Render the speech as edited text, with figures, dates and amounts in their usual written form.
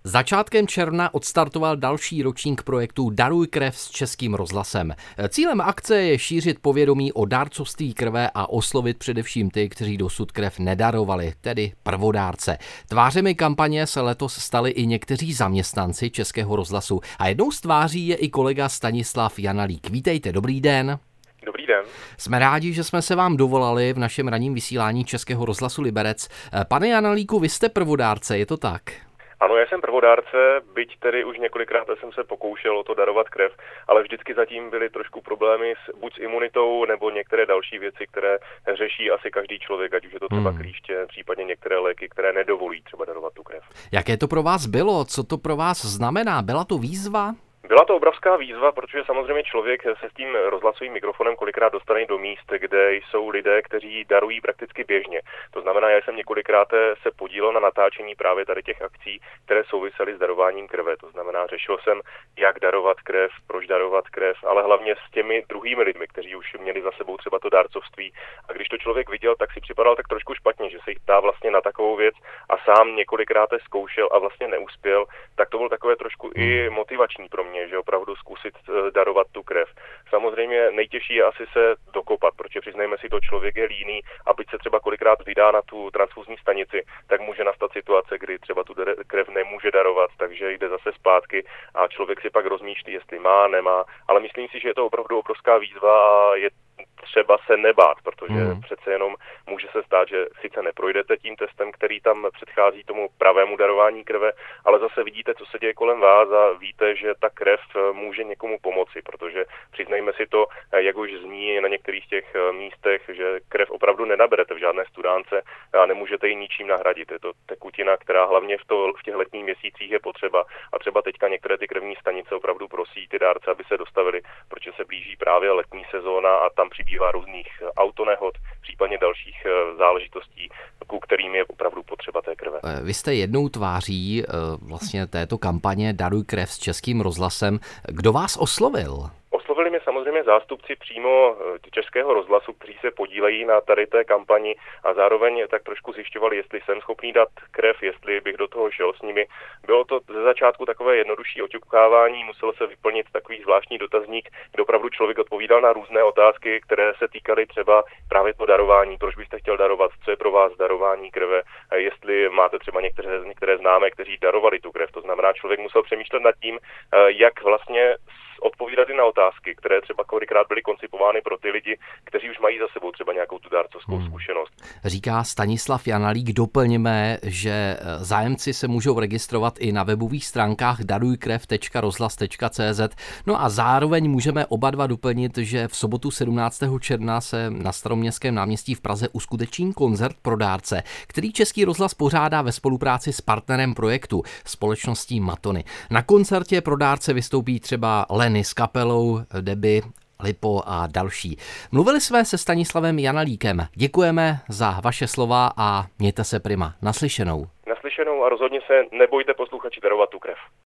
Začátkem června odstartoval další ročník projektu Daruj krev s Českým rozhlasem. Cílem akce je šířit povědomí o dárcovství krve a oslovit především ty, kteří dosud krev nedarovali, tedy prvodárce. Tvářemi kampaně se letos stali i někteří zaměstnanci Českého rozhlasu a jednou z tváří je i kolega Stanislav Janalík. Vítejte, dobrý den. Dobrý den. Jsme rádi, že jsme se vám dovolali v našem ranním vysílání Českého rozhlasu Liberec. Pane Janalíku, vy jste prvodárce, je to tak? Ano, já jsem prvodárce, byť tedy už několikrát jsem se pokoušel o to darovat krev, ale vždycky zatím byly trošku problémy buď s imunitou, nebo některé další věci, které řeší asi každý člověk, ať už je to třeba klíště, případně některé léky, které nedovolí třeba darovat tu krev. Jaké to pro vás bylo? Co to pro vás znamená? Byla to výzva? Byla to obrovská výzva, protože samozřejmě člověk se s tím rozhlasovým mikrofonem kolikrát dostane do míst, kde jsou lidé, kteří darují prakticky běžně. To znamená, já jsem několikrát se podílel na natáčení právě tady těch akcí, které souvisely s darováním krve. To znamená, řešil jsem, jak darovat krev, proč darovat krev, ale hlavně s těmi druhými lidmi, kteří už měli za sebou třeba to dárcovství. A když to člověk viděl, tak si připadal tak trošku špatně, že se jich ptá vlastně na takovou věc a sám několikrát zkoušel a vlastně neuspěl, tak to bylo takové trošku i motivační pro mě, že opravdu zkusit darovat tu krev. Samozřejmě nejtěžší je asi se dokopat, protože přiznejme si to, člověk je líný a byť se třeba kolikrát vydá na tu transfuzní stanici, tak může nastat situace, kdy třeba tu krev nemůže darovat, takže jde zase zpátky a člověk si pak rozmýšlí, jestli má, nemá, ale myslím si, že je to opravdu obrovská výzva a je třeba se nebát, protože přece jenom může se stát, že sice neprojdete tím testem, který tam předchází tomu pravému darování krve, ale zase vidíte, co se děje kolem vás a víte, že ta krev může někomu pomoci, protože přiznejme si to, jak už zní na některých těch místech, že krev opravdu nenaberete v žádné studánce a nemůžete ji ničím nahradit. Je to tekutina, která hlavně v těch letních měsících je potřeba a třeba teďka některé ty krevní stanice opravdu prosí ty dárce, aby se dostavili, protože se blíží právě letní sezóna a tam přibývá různých autonehod, případně dalších záležitostí, ku kterým je opravdu potřeba té krve. Vy jste jednou tváří vlastně této kampaně Daruj krev s Českým rozhlasem. Kdo vás oslovil? Oslovili mě samozřejmě zástupci přímo Českého rozhlasu, kteří se podílejí na tady té kampani a zároveň tak trošku zjišťovali, jestli jsem schopný dát krev, jestli bych do toho šel s nimi. Bylo to ze začátku takové jednodušší oťukávání, musel se vyplnit takový zvláštní dotazník, kde opravdu člověk odpovídal na různé otázky, které se týkaly třeba právě to darování, proč byste chtěl darovat, co je pro vás darování krve, jestli máte třeba některé známé, kteří darovali tu krev. To znamená, člověk musel přemýšlet nad tím, jak vlastně odpovídat i na otázky, které třeba kolikrát byly koncipovány pro ty lidi, kteří už mají za sebou třeba nějakou tu dárcovskou zkušenost. Říká Stanislav Janalík. Doplňme, že zájemci se můžou registrovat i na webových stránkách darujkrev.rozhlas.cz. No a zároveň můžeme oba dva doplnit, že v sobotu 17. června se na Staroměstském náměstí v Praze uskuteční koncert pro dárce, který Český rozhlas pořádá ve spolupráci s partnerem projektu, společností Matony. Na koncertě pro dárce vystoupí třeba Lenny s kapelou, Debbie, Lipo a další. Mluvili jsme se Stanislavem Janalíkem. Děkujeme za vaše slova a mějte se prima. Naslyšenou. Naslyšenou a rozhodně se nebojte, posluchači, darovat tu krev.